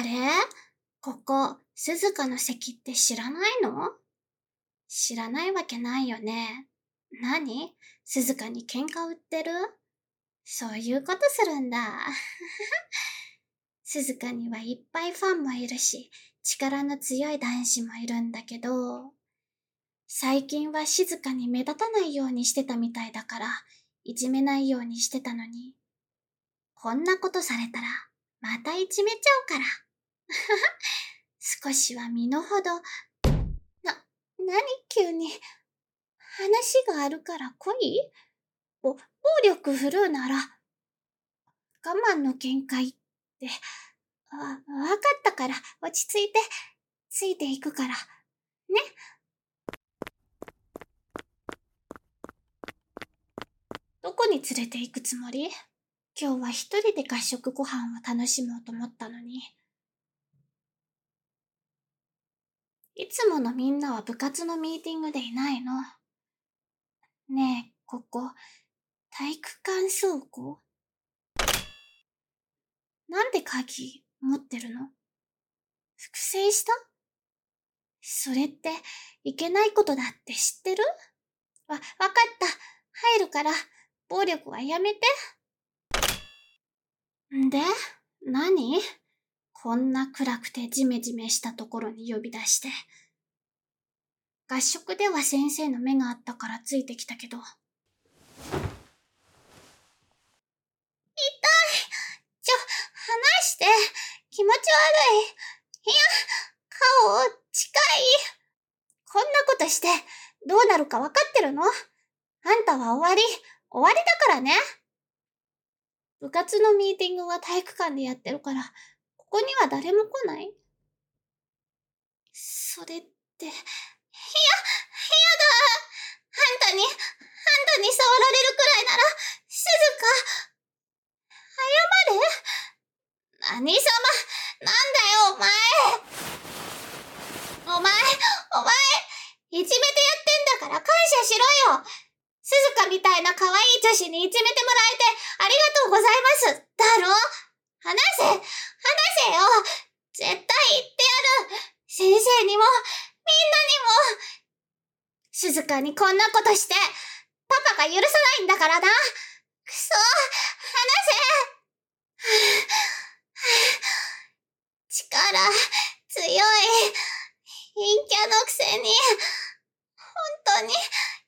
れ？ここ、鈴鹿の席って知らないの？知らないわけないよね。何？鈴鹿に喧嘩売ってる？そういうことするんだ。鈴鹿にはいっぱいファンもいるし、力の強い男子もいるんだけど、最近は静かに目立たないようにしてたみたいだから、いじめないようにしてたのに、こんなことされたら、またいじめちゃうから。少しは身の程。何急に。話があるから来い？暴力振るうなら、我慢の限界って、わかったから、落ち着いて、ついていくから。ね。どこに連れて行くつもり？今日は一人で合食ご飯を楽しもうと思ったのに。いつものみんなは部活のミーティングでいないの？ねえ、ここ、体育館倉庫？なんで鍵持ってるの？複製した？それっていけないことだって知ってる？わかった。入るから、暴力はやめて。で、何？こんな暗くてジメジメしたところに呼び出して。合宿では先生の目があったからついてきたけど。痛い。離して。気持ち悪い。いや、顔、近い。こんなことして、どうなるかわかってるの？あんたは終わりだからね。部活のミーティングは体育館でやってるから、ここには誰も来ない？それって、やだ。あんたに触られるくらいなら、静か、謝れ。何様、なんだよ、お前。いじめてやってんだから感謝しろよ。静かみたいな可愛い女子にいじめてもらえてありがとうございます。だろ？話せよ。絶対言ってやる。先生にも、みんなにも。静かにこんなことして、パパが許さないんだからな。くそ、話せ。力、強い、陰キャのくせに、本当に、痛い。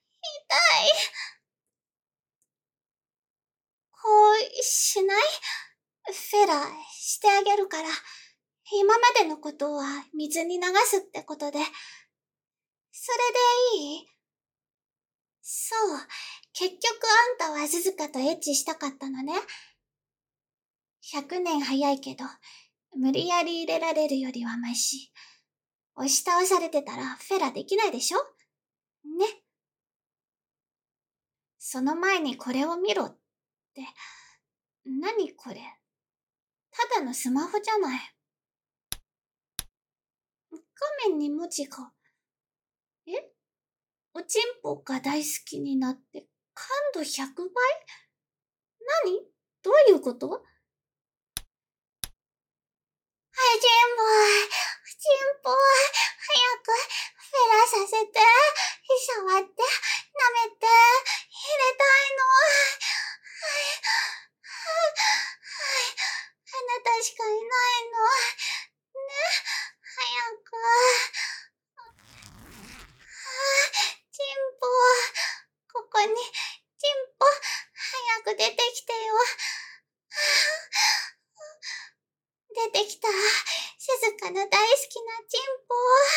こうしない？フェラしてあげるから、今までのことは水に流すってことで。それでいい？そう、結局あんたは鈴鹿とエッチしたかったのね。100年早いけど、無理やり入れられるよりはマシ。押し倒されてたらフェラできないでしょ？ね。その前にこれを見ろって。何これ？ただのスマホじゃない。画面に文字が。おちんぽが大好きになって感度100倍？何？どういうこと？はい、ちんぽ、早くフェラさせて、触って、舐めて、入れたいの。あなたしかいないの。ね、早く。ちんぽ、ここに、ちんぽ、早く出てきてよ。出てきた。静かな大好きなちんぽ。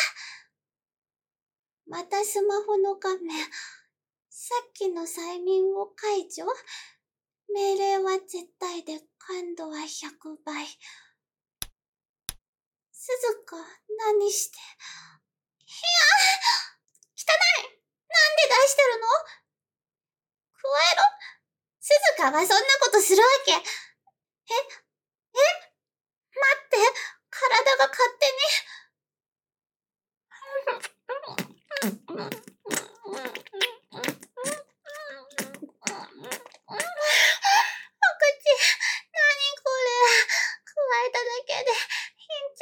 またスマホの画面。さっきの催眠を解除？命令は絶対で感度は100倍。静か、何して？汚い！なんで出してるの？加えろ？静かはそんなことするわけ。待って、体が勝手に。お口、何これ。加えただけで、緊張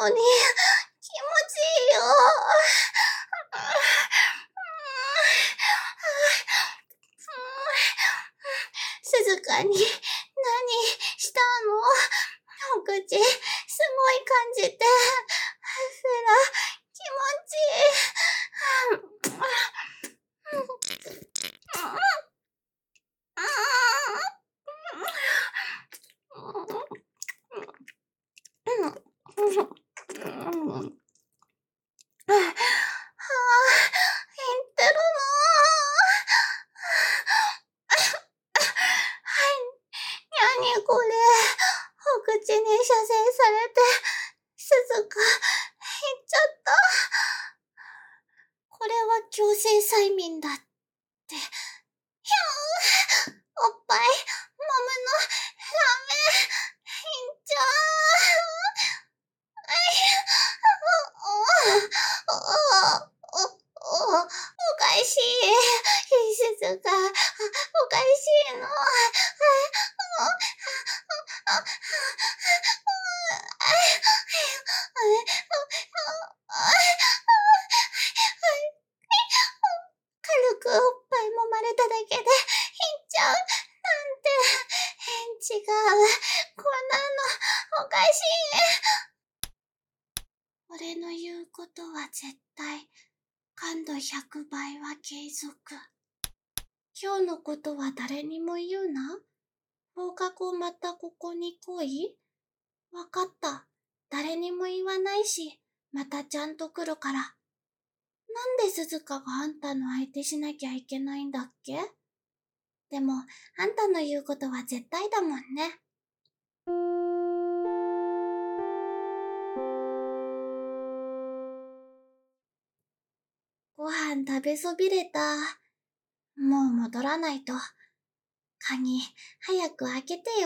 のに、気持ちいいよ。静かに、何したの？お口、すごい感じて。フェラ、気持ちいい。言ってるの。何これ。お口に射精されて、鈴が減っちゃった。これは強制催眠だって。おっぱい、もむの、ラメ、いんちゃおかしい。静か、おかしいの。軽くおっぱい揉まれただけで、いっちゃう。なんて、違う。こんなの、おかしい。俺の言うことは絶対、感度100倍は継続。今日のことは誰にも言うな。放課後またここに来い？わかった。誰にも言わないし、またちゃんと来るから。なんで鈴鹿があんたの相手しなきゃいけないんだっけ？でも、あんたの言うことは絶対だもんね。ご飯食べそびれた。もう戻らないと。鍵、早く開けてよ。